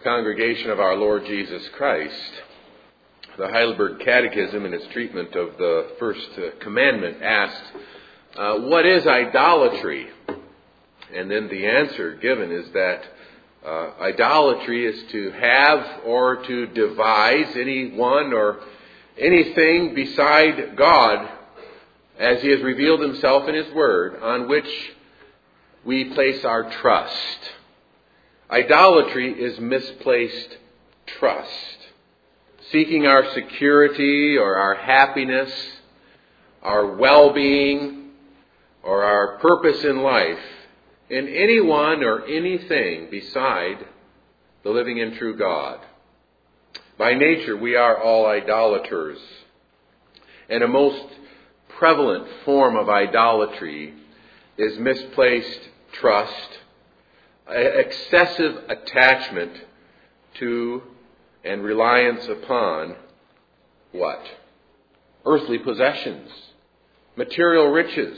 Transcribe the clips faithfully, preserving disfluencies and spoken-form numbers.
Congregation of our Lord Jesus Christ, the Heidelberg Catechism in its treatment of the first uh, commandment asked, uh, what is idolatry? And then the answer given is that uh, idolatry is to have or to devise anyone or anything beside God as He has revealed Himself in His Word, on which we place our trust. Idolatry is misplaced trust, seeking our security or our happiness, our well-being, or our purpose in life in anyone or anything beside the living and true God. By nature, we are all idolaters, and a most prevalent form of idolatry is misplaced trust, excessive attachment to and reliance upon what? Earthly possessions, material riches.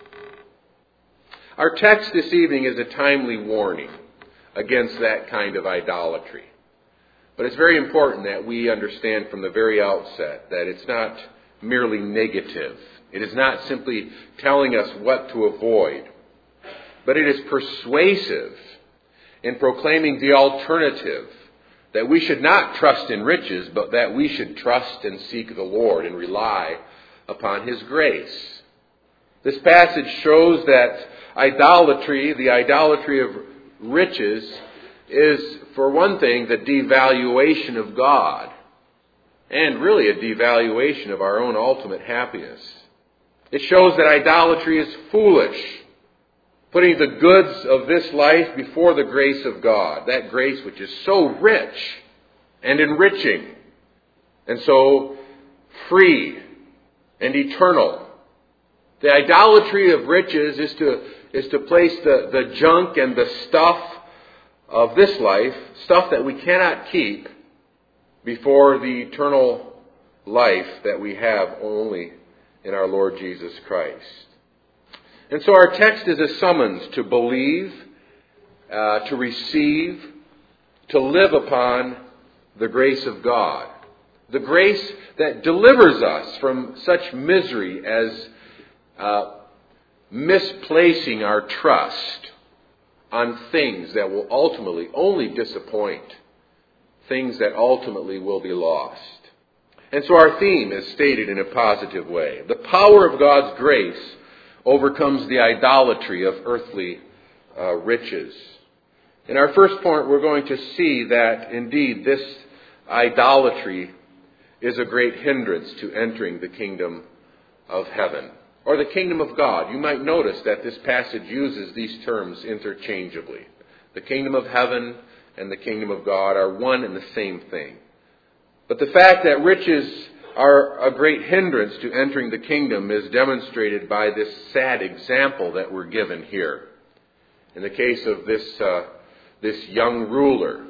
Our text this evening is a timely warning against that kind of idolatry. But it's very important that we understand from the very outset that it's not merely negative. It is not simply telling us what to avoid, but it is persuasive in proclaiming the alternative, that we should not trust in riches, but that we should trust and seek the Lord and rely upon His grace. This passage shows that idolatry, the idolatry of riches, is, for one thing, the devaluation of God, and really a devaluation of our own ultimate happiness. It shows that idolatry is foolish, putting the goods of this life before the grace of God, that grace which is so rich and enriching and so free and eternal. The idolatry of riches is to, is to place the, the junk and the stuff of this life, stuff that we cannot keep, before the eternal life that we have only in our Lord Jesus Christ. And so our text is a summons to believe, uh, to receive, to live upon the grace of God. The grace that delivers us from such misery as uh, misplacing our trust on things that will ultimately only disappoint, things that ultimately will be lost. And so our theme is stated in a positive way. The power of God's grace overcomes the idolatry of earthly uh, riches. In our first point, we're going to see that indeed this idolatry is a great hindrance to entering the kingdom of heaven, or the kingdom of God. You might notice that this passage uses these terms interchangeably. The kingdom of heaven and the kingdom of God are one and the same thing. But the fact that riches are a great hindrance to entering the kingdom is demonstrated by this sad example that we're given here. In the case of this uh, this young ruler,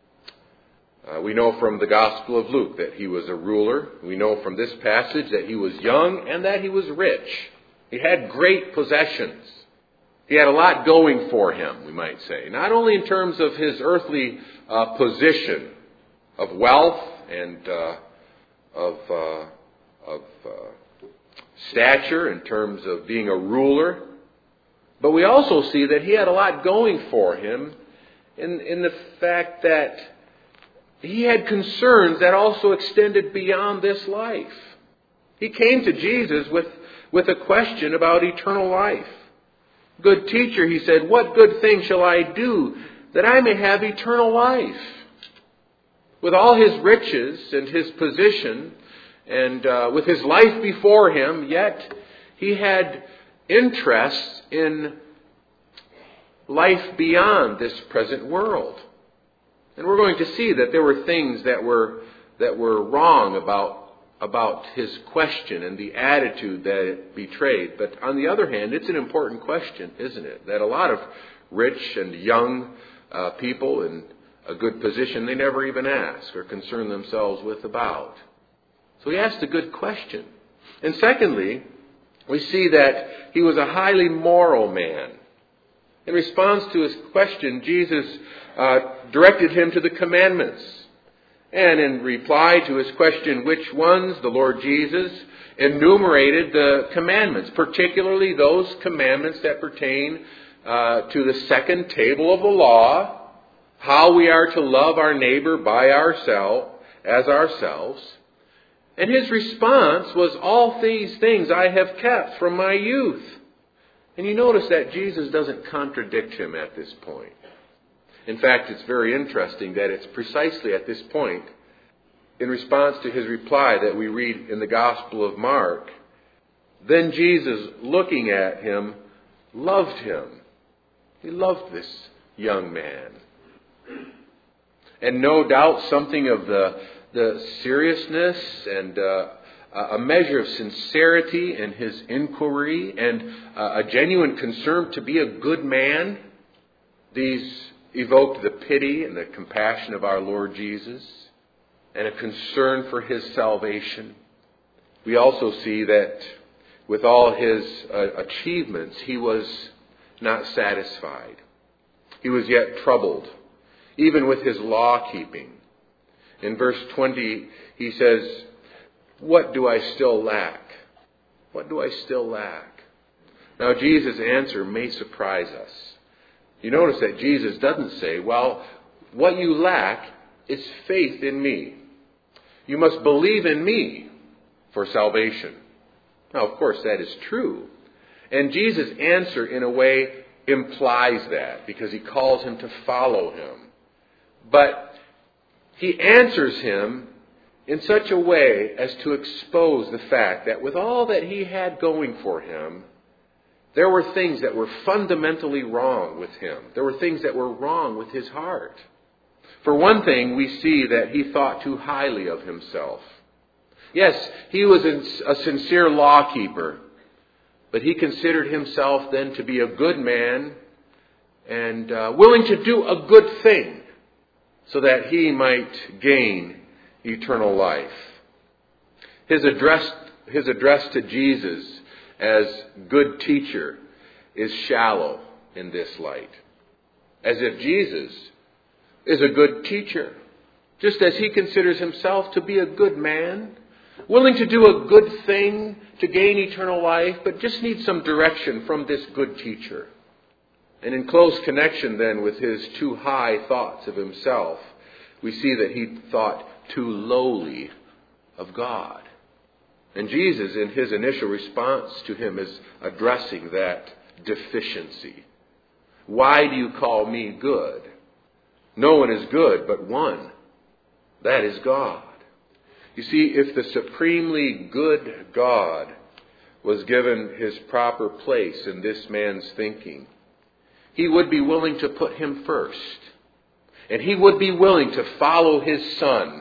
uh, we know from the Gospel of Luke that he was a ruler. We know from this passage that he was young and that he was rich. He had great possessions. He had a lot going for him, we might say. Not only in terms of his earthly uh, position of wealth and uh, of, uh, of uh, stature, in terms of being a ruler, but we also see that he had a lot going for him in, in the fact that he had concerns that also extended beyond this life. He came to Jesus with, with a question about eternal life. Good teacher, he said, what good thing shall I do that I may have eternal life? With all his riches and his position and uh, with his life before him, yet he had interests in life beyond this present world. And we're going to see that there were things that were that were wrong about about his question and the attitude that it betrayed. But on the other hand, it's an important question, isn't it? That a lot of rich and young uh, people in a good position, they never even ask or concern themselves with about. So he asked a good question. And secondly, we see that he was a highly moral man. In response to his question, Jesus uh, directed him to the commandments. And in reply to his question, which ones, the Lord Jesus enumerated the commandments, particularly those commandments that pertain uh, to the second table of the law, how we are to love our neighbor by ourselves, as ourselves. And his response was, all these things I have kept from my youth. And you notice that Jesus doesn't contradict him at this point. In fact, it's very interesting that it's precisely at this point, in response to his reply, that we read in the Gospel of Mark, then Jesus, looking at him, loved him. He loved this young man. And no doubt something of the, the seriousness and uh, a measure of sincerity in his inquiry and uh, a genuine concern to be a good man, these evoked the pity and the compassion of our Lord Jesus and a concern for his salvation. We also see that with all his uh, achievements, he was not satisfied. He was yet troubled, even with his law keeping. In verse twenty, he says, what do I still lack? What do I still lack? Now, Jesus' answer may surprise us. You notice that Jesus doesn't say, well, what you lack is faith in me. You must believe in me for salvation. Now, of course, that is true. And Jesus' answer, in a way, implies that because he calls him to follow him. But he answers him in such a way as to expose the fact that with all that he had going for him, there were things that were fundamentally wrong with him. There were things that were wrong with his heart. For one thing, we see that he thought too highly of himself. Yes, he was a sincere law keeper, but he considered himself then to be a good man and uh, willing to do a good thing so that he might gain eternal life. His address, his address to Jesus as good teacher is shallow in this light. As if Jesus is a good teacher, just as he considers himself to be a good man, willing to do a good thing to gain eternal life, but just needs some direction from this good teacher. And in close connection then with his too high thoughts of himself, we see that he thought too lowly of God. And Jesus, in his initial response to him, is addressing that deficiency. Why do you call me good? No one is good but one. That is God. You see, if the supremely good God was given his proper place in this man's thinking, he would be willing to put him first. And he would be willing to follow his Son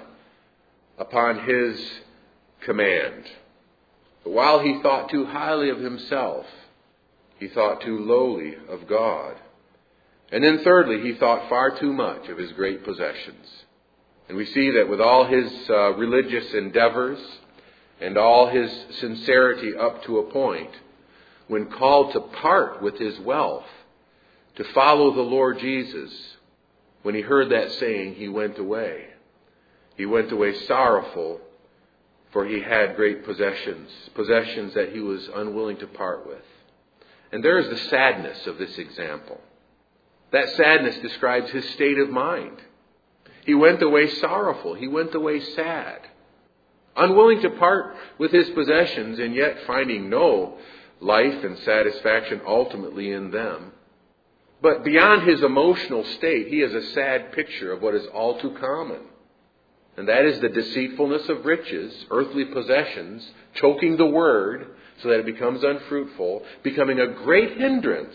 upon his command. But while he thought too highly of himself, he thought too lowly of God. And then thirdly, he thought far too much of his great possessions. And we see that with all his uh, religious endeavors and all his sincerity up to a point, when called to part with his wealth, to follow the Lord Jesus, when he heard that saying, he went away. He went away sorrowful, for he had great possessions, possessions that he was unwilling to part with. And there is the sadness of this example. That sadness describes his state of mind. He went away sorrowful. He went away sad. Unwilling to part with his possessions and yet finding no life and satisfaction ultimately in them. But beyond his emotional state, he is a sad picture of what is all too common. And that is the deceitfulness of riches, earthly possessions, choking the word so that it becomes unfruitful, becoming a great hindrance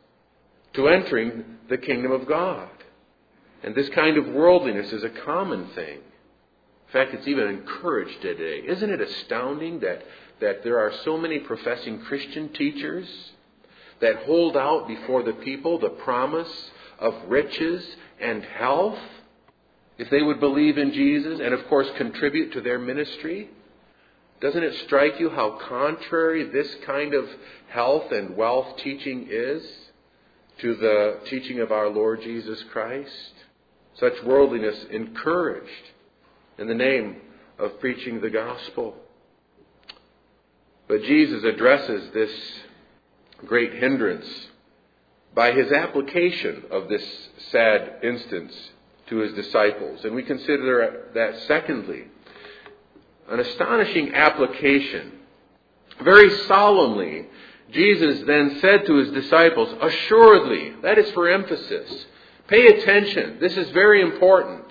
to entering the kingdom of God. And this kind of worldliness is a common thing. In fact, it's even encouraged today. Isn't it astounding that, that there are so many professing Christian teachers that hold out before the people the promise of riches and health if they would believe in Jesus and, of course, contribute to their ministry? Doesn't it strike you how contrary this kind of health and wealth teaching is to the teaching of our Lord Jesus Christ. Such worldliness encouraged in the name of preaching the gospel. But Jesus addresses this great hindrance by his application of this sad instance to his disciples. And we consider that secondly, an astonishing application. Very solemnly, Jesus then said to his disciples, assuredly, that is for emphasis. Pay attention. This is very important.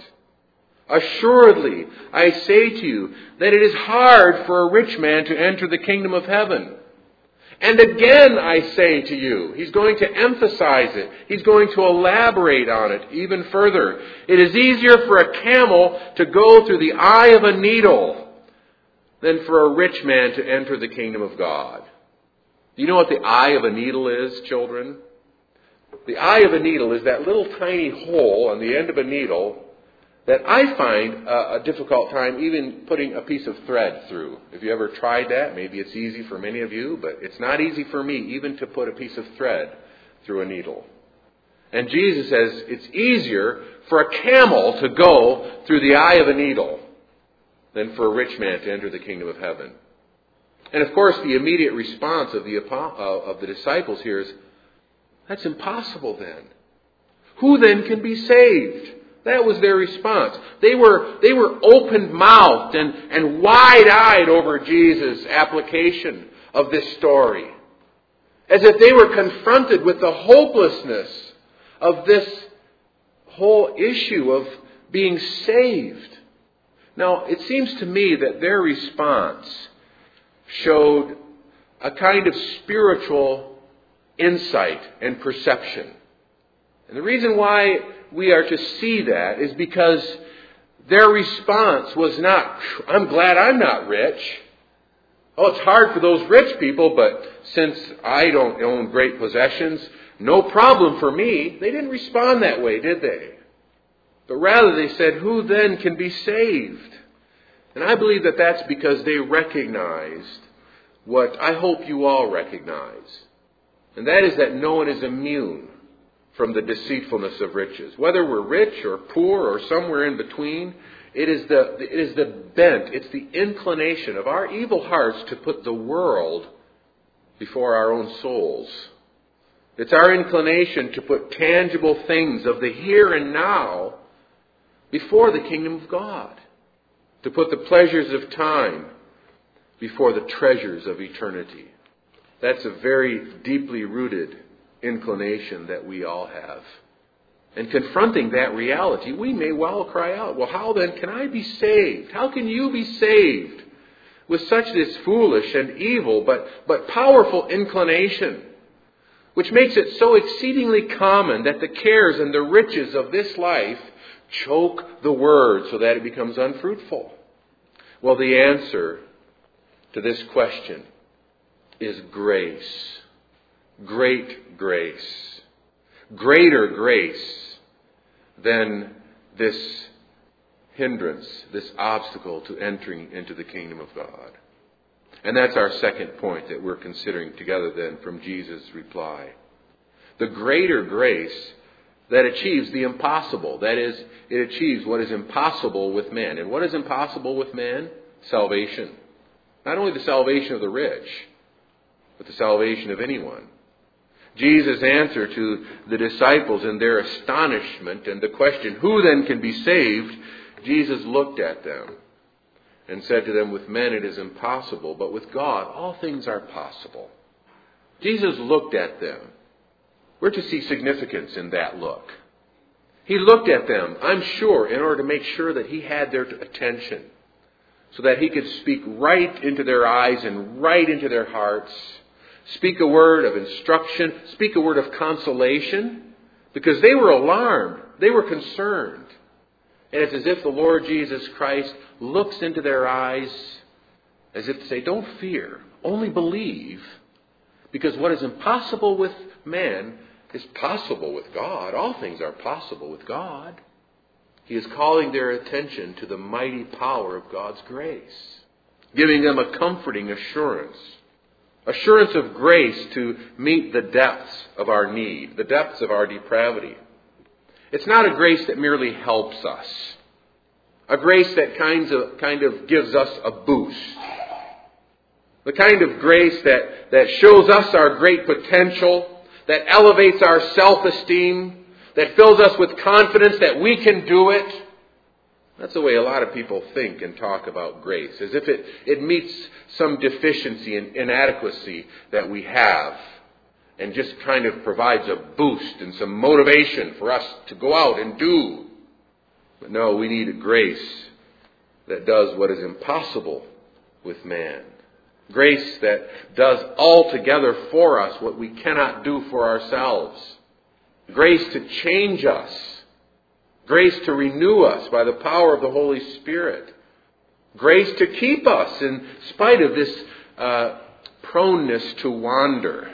Assuredly, I say to you that it is hard for a rich man to enter the kingdom of heaven. And again I say to you, he's going to emphasize it. He's going to elaborate on it even further. It is easier for a camel to go through the eye of a needle than for a rich man to enter the kingdom of God. Do you know what the eye of a needle is, children? The eye of a needle is that little tiny hole on the end of a needle that I find a, a difficult time even putting a piece of thread through. Have you ever tried that? Maybe it's easy for many of you, but it's not easy for me even to put a piece of thread through a needle. And Jesus says it's easier for a camel to go through the eye of a needle than for a rich man to enter the kingdom of heaven. And of course, the immediate response of the of the disciples here is, that's impossible then. Who then can be saved? That was their response. They were they were open-mouthed and, and wide-eyed over Jesus' application of this story. As if they were confronted with the hopelessness of this whole issue of being saved. Now, it seems to me that their response showed a kind of spiritual insight and perception. And the reason why we are to see that is because their response was not, I'm glad I'm not rich. Oh, it's hard for those rich people, but since I don't own great possessions, no problem for me. They didn't respond that way, did they? But rather they said, who then can be saved? And I believe that that's because they recognized what I hope you all recognize. And that is that no one is immune from the deceitfulness of riches. Whether we're rich or poor or somewhere in between, it is the, it is the bent, it's the inclination of our evil hearts to put the world before our own souls. It's our inclination to put tangible things of the here and now before the kingdom of God. To put the pleasures of time before the treasures of eternity. That's a very deeply rooted inclination that we all have. And confronting that reality, we may well cry out, well, how then can I be saved? How can you be saved with such this foolish and evil but, but powerful inclination, which makes it so exceedingly common that the cares and the riches of this life choke the word so that it becomes unfruitful? Well, the answer to this question is grace. Great grace. Greater grace than this hindrance, this obstacle to entering into the kingdom of God. And that's our second point that we're considering together then from Jesus' reply. The greater grace that achieves the impossible. That is, it achieves what is impossible with man. And what is impossible with man? Salvation. Not only the salvation of the rich, but the salvation of anyone. Jesus' answer to the disciples in their astonishment and the question, who then can be saved? Jesus looked at them and said to them, with men it is impossible, but with God all things are possible. Jesus looked at them. We're to see significance in that look. He looked at them, I'm sure, in order to make sure that he had their attention, so that he could speak right into their eyes and right into their hearts, speak a word of instruction, speak a word of consolation, because they were alarmed, they were concerned. And it's as if the Lord Jesus Christ looks into their eyes as if to say, don't fear, only believe, because what is impossible with man is possible with God. All things are possible with God. He is calling their attention to the mighty power of God's grace, giving them a comforting assurance Assurance of grace to meet the depths of our need, the depths of our depravity. It's not a grace that merely helps us. A grace that kind of, kind of gives us a boost. The kind of grace that, that shows us our great potential, that elevates our self-esteem, that fills us with confidence that we can do it. That's the way a lot of people think and talk about grace, as if it, it meets some deficiency and inadequacy that we have, and just kind of provides a boost and some motivation for us to go out and do. But no, we need a grace that does what is impossible with man. Grace that does altogether for us what we cannot do for ourselves. Grace to change us. Grace to renew us by the power of the Holy Spirit. Grace to keep us in spite of this uh, proneness to wander.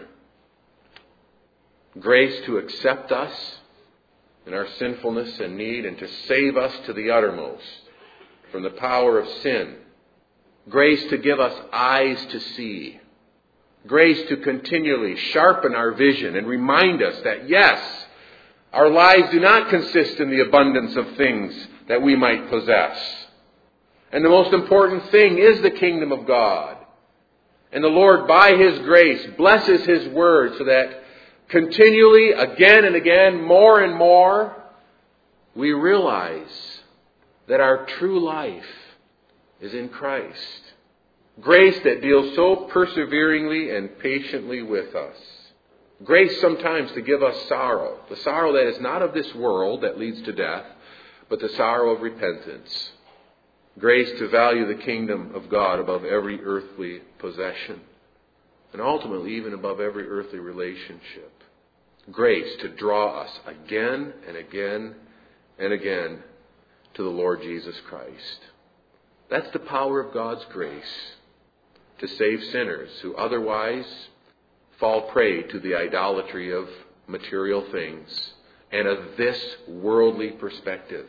Grace to accept us in our sinfulness and need and to save us to the uttermost from the power of sin. Grace to give us eyes to see. Grace to continually sharpen our vision and remind us that, yes, our lives do not consist in the abundance of things that we might possess. And the most important thing is the kingdom of God. And the Lord, by His grace, blesses His word so that continually, again and again, more and more, we realize that our true life is in Christ. Grace that deals so perseveringly and patiently with us. Grace sometimes to give us sorrow. The sorrow that is not of this world that leads to death, but the sorrow of repentance. Grace to value the kingdom of God above every earthly possession. And ultimately even above every earthly relationship. Grace to draw us again and again and again to the Lord Jesus Christ. That's the power of God's grace to save sinners who otherwise fall prey to the idolatry of material things and of this worldly perspective.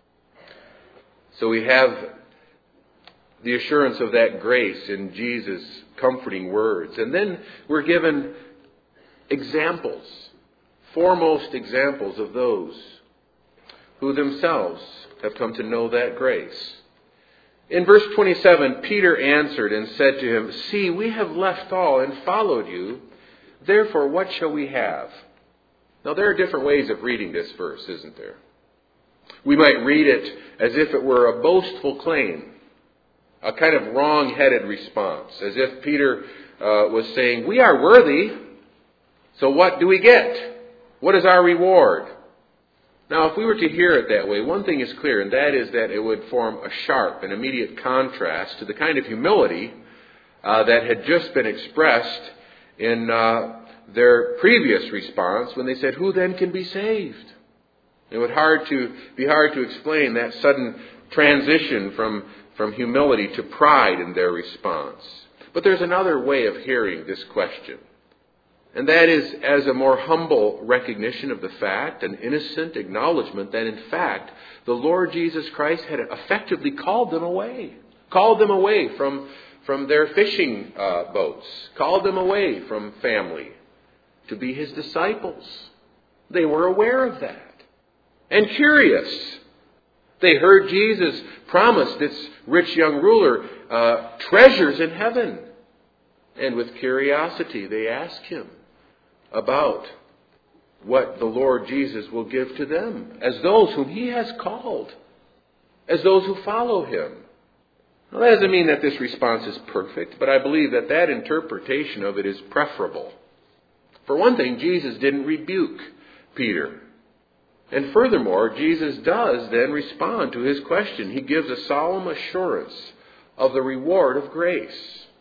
So we have the assurance of that grace in Jesus' comforting words. And then we're given examples, foremost examples of those who themselves have come to know that grace. In verse twenty-seven, Peter answered and said to him, "See, we have left all and followed you. Therefore, what shall we have?" Now, there are different ways of reading this verse, isn't there? We might read it as if it were a boastful claim, a kind of wrong-headed response, as if Peter uh, was saying, "We are worthy, so what do we get? What is our reward?" Now, if we were to hear it that way, one thing is clear, and that is that it would form a sharp and immediate contrast to the kind of humility uh, that had just been expressed in uh, their previous response when they said, "Who then can be saved?" It would hard to be hard to explain that sudden transition from, from humility to pride in their response. But there's another way of hearing this question. And that is as a more humble recognition of the fact, an innocent acknowledgement that in fact the Lord Jesus Christ had effectively called them away. Called them away from, from their fishing uh, boats. Called them away from family to be His disciples. They were aware of that. And curious. They heard Jesus promise this rich young ruler uh, treasures in heaven. And with curiosity they ask Him about what the Lord Jesus will give to them as those whom He has called, as those who follow Him. Now, that doesn't mean that this response is perfect, but I believe that that interpretation of it is preferable. For one thing, Jesus didn't rebuke Peter. And furthermore, Jesus does then respond to his question. He gives a solemn assurance of the reward of grace.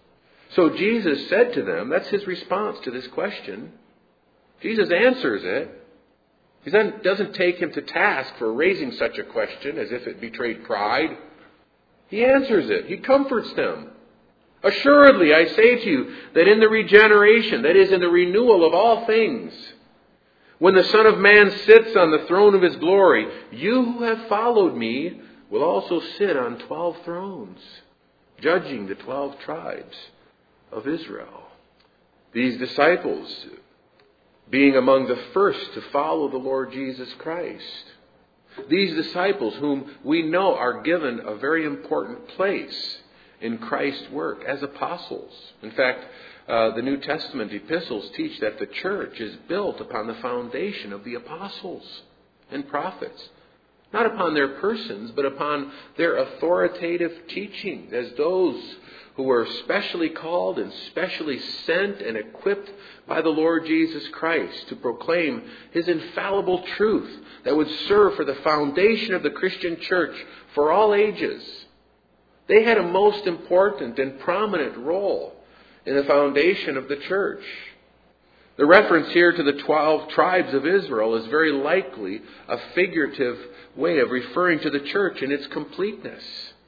So Jesus said to them, that's His response to this question. Jesus answers it. He doesn't take him to task for raising such a question as if it betrayed pride. He answers it. He comforts them. Assuredly, I say to you that in the regeneration, that is, in the renewal of all things, when the Son of Man sits on the throne of His glory, you who have followed me will also sit on twelve thrones, judging the twelve tribes of Israel. These disciples being among the first to follow the Lord Jesus Christ. These disciples whom we know are given a very important place in Christ's work as apostles. In fact, uh, the New Testament epistles teach that the church is built upon the foundation of the apostles and prophets. Not upon their persons, but upon their authoritative teaching as those who were specially called and specially sent and equipped by the Lord Jesus Christ to proclaim His infallible truth that would serve for the foundation of the Christian church for all ages. They had a most important and prominent role in the foundation of the church. The reference here to the twelve tribes of Israel is very likely a figurative way of referring to the church in its completeness.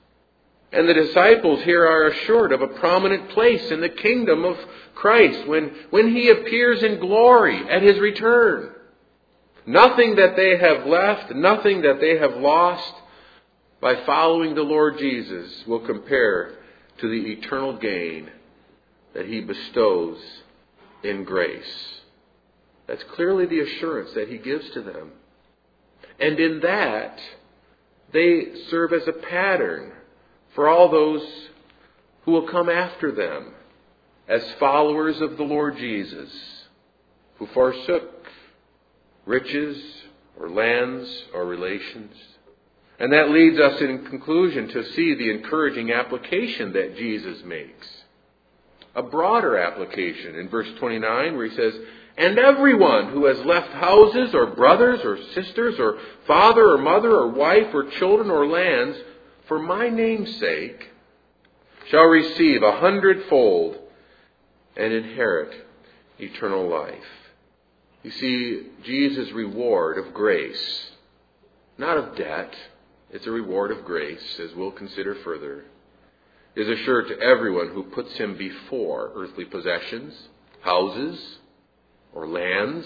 And the disciples here are assured of a prominent place in the kingdom of Christ when, when He appears in glory at His return. Nothing that they have left, nothing that they have lost by following the Lord Jesus will compare to the eternal gain that He bestows in grace. That's clearly the assurance that He gives to them. And in that, they serve as a pattern for all those who will come after them as followers of the Lord Jesus, who forsook riches or lands or relations. And that leads us in conclusion to see the encouraging application that Jesus makes. A broader application in verse twenty-nine where He says, "And everyone who has left houses or brothers or sisters or father or mother or wife or children or lands for my name's sake shall receive a hundredfold and inherit eternal life." You see, Jesus' reward of grace, not of debt, it's a reward of grace, as we'll consider further, is assured to everyone who puts Him before earthly possessions, houses, or lands,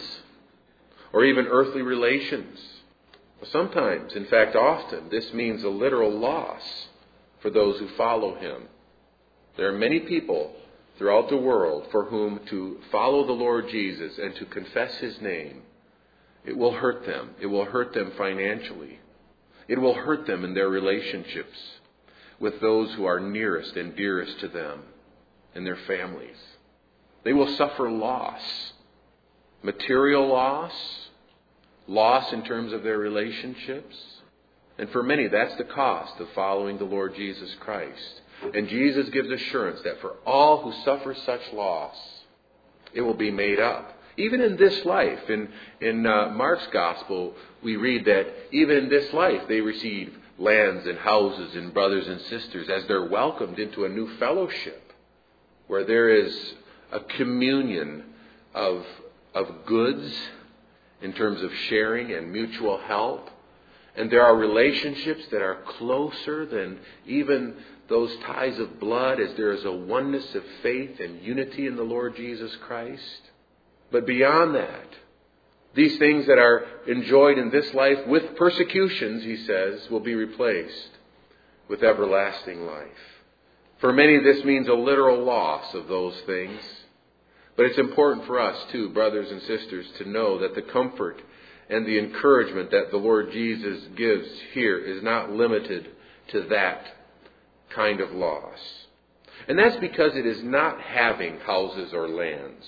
or even earthly relations. Sometimes, in fact often, this means a literal loss for those who follow Him. There are many people throughout the world for whom to follow the Lord Jesus and to confess His name, it will hurt them. It will hurt them financially. It will hurt them in their relationships with those who are nearest and dearest to them and their families. They will suffer loss, material loss, loss in terms of their relationships. And for many, that's the cost of following the Lord Jesus Christ. And Jesus gives assurance that for all who suffer such loss, it will be made up. Even in this life, in, in uh, Mark's Gospel, we read that even in this life, they receive lands and houses and brothers and sisters as they're welcomed into a new fellowship where there is a communion of, of goods in terms of sharing and mutual help. And there are relationships that are closer than even those ties of blood, as there is a oneness of faith and unity in the Lord Jesus Christ. But beyond that, these things that are enjoyed in this life with persecutions, he says, will be replaced with everlasting life. For many, this means a literal loss of those things. But it's important for us, too, brothers and sisters, to know that the comfort and the encouragement that the Lord Jesus gives here is not limited to that kind of loss. And that's because it is not having houses or lands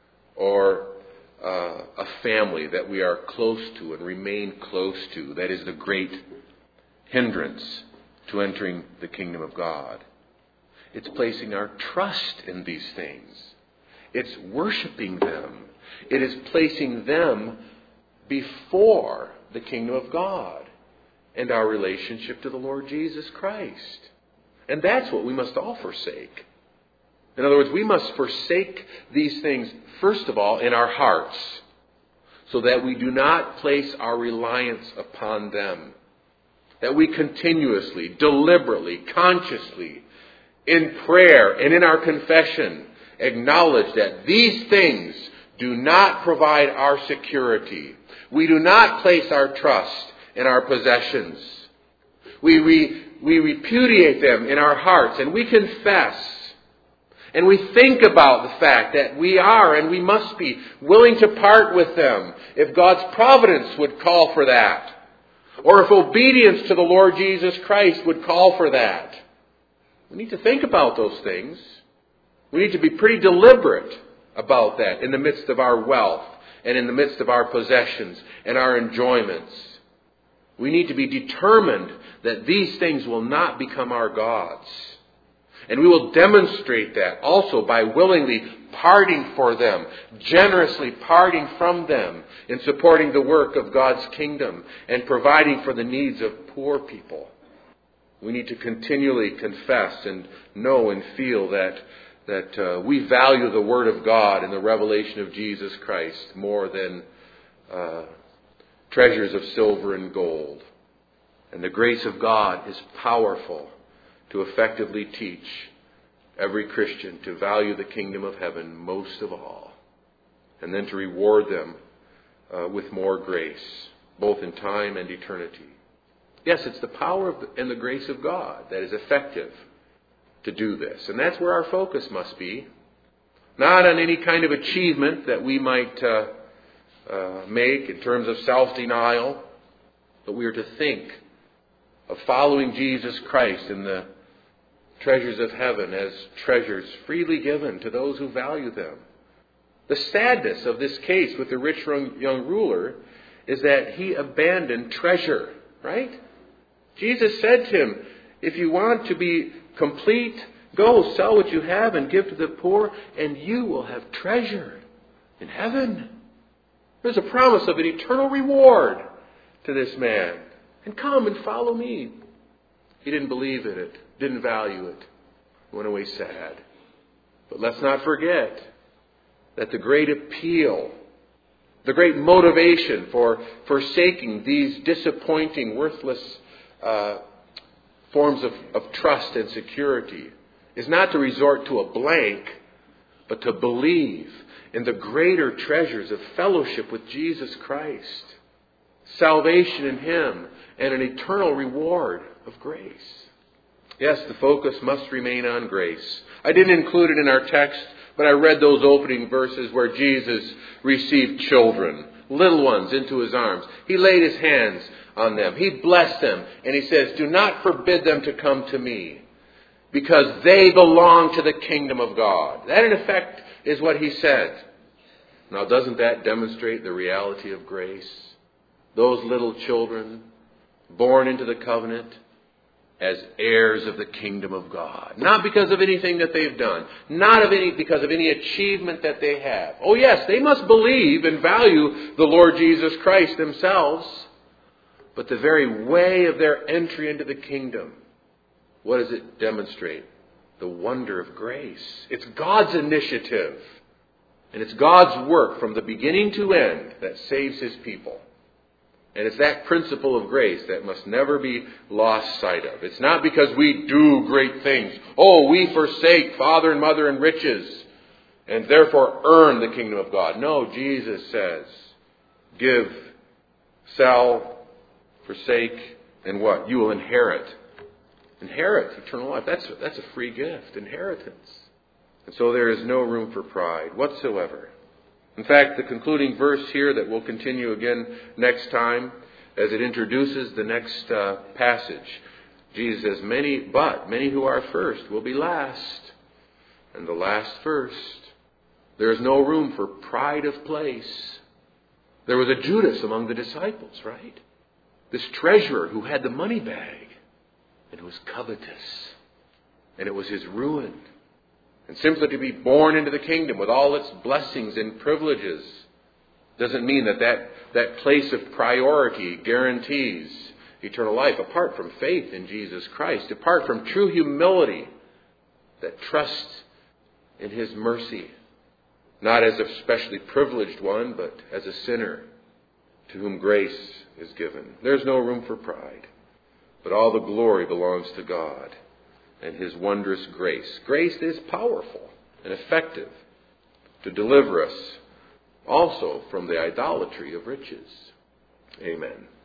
or uh, a family that we are close to and remain close to that is the great hindrance to entering the kingdom of God. It's placing our trust in these things. It's worshiping them. It is placing them before the kingdom of God and our relationship to the Lord Jesus Christ. And that's what we must all forsake. In other words, we must forsake these things, first of all, in our hearts, so that we do not place our reliance upon them. That we continuously, deliberately, consciously, in prayer and in our confession, acknowledge that these things do not provide our security. We do not place our trust in our possessions. We, we, we repudiate them in our hearts, and we confess And we think about the fact that we are and we must be willing to part with them if God's providence would call for that. Or if obedience to the Lord Jesus Christ would call for that. We need to think about those things. We need to be pretty deliberate about that in the midst of our wealth and in the midst of our possessions and our enjoyments. We need to be determined that these things will not become our gods. And we will demonstrate that also by willingly parting for them, generously parting from them in supporting the work of God's kingdom and providing for the needs of poor people. We need to continually confess and know and feel that, that uh, we value the Word of God and the revelation of Jesus Christ more than uh, treasures of silver and gold. And the grace of God is powerful to effectively teach every Christian to value the kingdom of heaven most of all, and then to reward them uh, with more grace, both in time and eternity. Yes, it's the power of the, and the grace of God that is effective to do this. And that's where our focus must be. Not on any kind of achievement that we might uh, uh, make in terms of self-denial, but we are to think of following Jesus Christ in the treasures of heaven as treasures freely given to those who value them. The sadness of this case with the rich young ruler is that he abandoned treasure, right? Jesus said to him, if you want to be complete, go sell what you have and give to the poor, and you will have treasure in heaven. There's a promise of an eternal reward to this man. And come and follow me. He didn't believe in it, didn't value it, went away sad. But let's not forget that the great appeal, the great motivation for forsaking these disappointing, worthless uh, forms of, of trust and security is not to resort to a blank, but to believe in the greater treasures of fellowship with Jesus Christ, salvation in Him, and an eternal reward of grace. Yes, the focus must remain on grace. I didn't include it in our text, but I read those opening verses where Jesus received children, little ones, into His arms. He laid His hands on them. He blessed them. And He says, do not forbid them to come to me, because they belong to the kingdom of God. That, in effect, is what He said. Now, doesn't that demonstrate the reality of grace? Those little children, born into the covenant as heirs of the kingdom of God. Not because of anything that they've done. Not of any because of any achievement that they have. Oh yes, they must believe and value the Lord Jesus Christ themselves. But the very way of their entry into the kingdom, what does it demonstrate? The wonder of grace. It's God's initiative. And it's God's work from the beginning to end that saves His people. And it's that principle of grace that must never be lost sight of. It's not because we do great things. Oh, we forsake father and mother and riches and therefore earn the kingdom of God. No, Jesus says, give, sell, forsake, and what? You will inherit. Inherit eternal life. That's, that's a free gift, inheritance. And so there is no room for pride whatsoever. In fact, the concluding verse here that we'll continue again next time as it introduces the next uh, passage. Jesus says, many, but many who are first will be last, and the last first. There is no room for pride of place. There was a Judas among the disciples, right? This treasurer who had the money bag and was covetous. And it was his ruin. And simply to be born into the kingdom with all its blessings and privileges doesn't mean that that, that place of priority guarantees eternal life. Apart from faith in Jesus Christ, apart from true humility that trusts in His mercy, not as a specially privileged one, but as a sinner to whom grace is given. There's no room for pride, but all the glory belongs to God and His wondrous grace. Grace is powerful and effective to deliver us also from the idolatry of riches. Amen.